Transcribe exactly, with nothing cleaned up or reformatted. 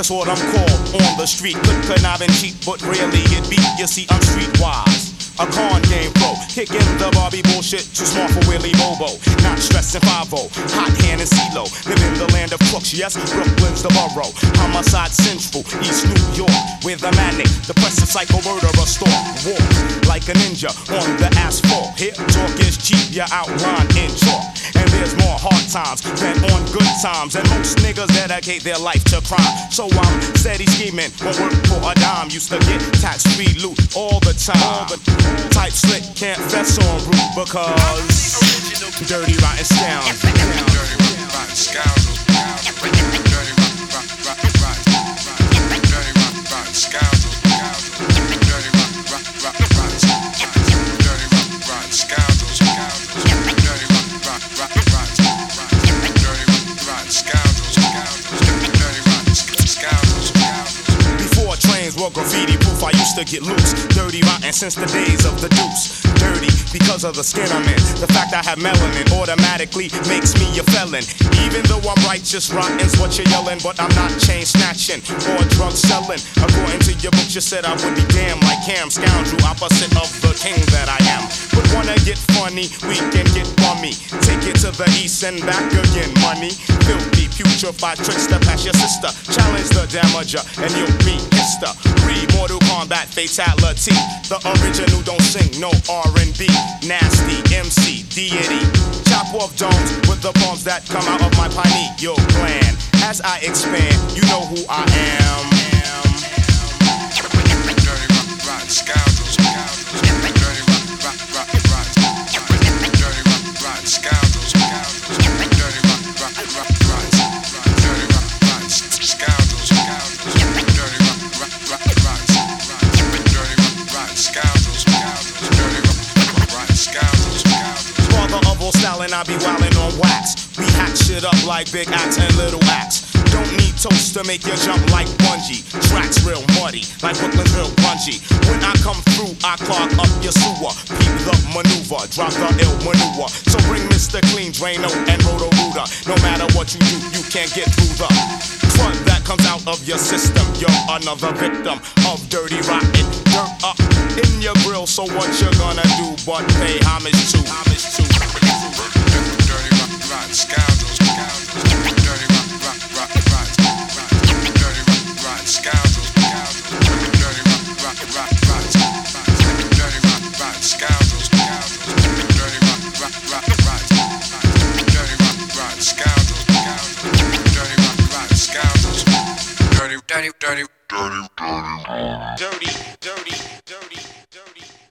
That's what I'm called on the street. Good conniving cheat, but rarely get beat. You see, I'm streetwise. A con game pro, kicking the Barbie bullshit, too smart for Willie Bobo. Not stressing five oh, hot hand and CeeLo. Live in the land of crooks, yes, Brooklyn's the borough. Homicide central, East New York, with a manic, depressive psycho murderer stalk. Walk like a ninja on the asphalt. Here, talk is cheap, you outline in chalk. And there's more hard times than on good times. And most niggas dedicate their life to crime. So I'm steady scheming, won't work for a dime. Used to get tax-free loot all the time. All the type slick, can't fess on route because dirty, rotten scoundrels. Dirty, rotten scoundrels. Dirty, rotten, rotten, rotten, rotten. Dirty, rotten, rotten scoundrels. Dirty, rotten, rotten, rotten, rotten. Dirty, rotten, rotten scoundrels. Dirty, rotten, rotten, rotten, rotten. Dirty, rotten, rotten scoundrels. Dirty, rotten scoundrels. Before trains were graffiti proof, I used to get loose. Dirty, rotten since the days of the deuce. Dirty because of the skin I'm in. The fact I have melanin automatically makes me a felon. Even though I'm righteous, rotten's what you're yelling. But I'm not chain snatching or drug selling. According to your book, you said I would be damned like Cam. Scoundrel, opposite of the king that I am. But wanna get funny, we can get bummy. Take it to the east and back again, money. Filthy, putrefied tricks to pass your sister. Challenge the damager and you'll be Mister Re-Mortal Kombat fatality. The original don't sing no R and B. Nasty M C deity. Chop off domes with the bombs that come out of my pineal gland. As I expand, you know who I am. Dirty, rotten, rotten scoundrels. Dirty, rotten, rotten, rotten, rotten. Dirty, rotten, rotten scoundrels. Dirty, rotten, rotten, rotten, rotten. Dirty, rotten, rotten scoundrels. Dirty, rotten, rotten, rotten, rotten. Dirty, rotten, rotten scoundrels. Dirty, rotten, rotten scoundrels. Father of all style and I be wildin' on wax. We hack shit up like Big Axe and Little Axe. Don't need toast to make you jump like bungee. Tracks real muddy, like Brooklyn's real grungy. When I come through, I clog up your sewer. Peep the maneuver, drop the ill maneuver. So bring Mister Clean, Drano, and Roto-Rooter. No matter what you do, you can't get through the front that comes out of your system. You're another victim of dirty, rotten dirt up in your grill. So what you gonna do but pay homage to? Homage to. Dirty, rotten, rotten scoundrels. Dirty, rotten, rotten, rotten, rotten. Dirty, rotten, rotten scoundrels. Dirty, rotten, rotten, rotten, rotten. Dirty, rotten, rotten scoundrels. Dirty, rotten, rotten, rotten, rotten. Dirty, rotten, rotten scoundrels. Dirty, rotten, rotten scoundrels. Dirty, dirty, dirty, dirty, dirty, dirty, dirty, dirty, dirty.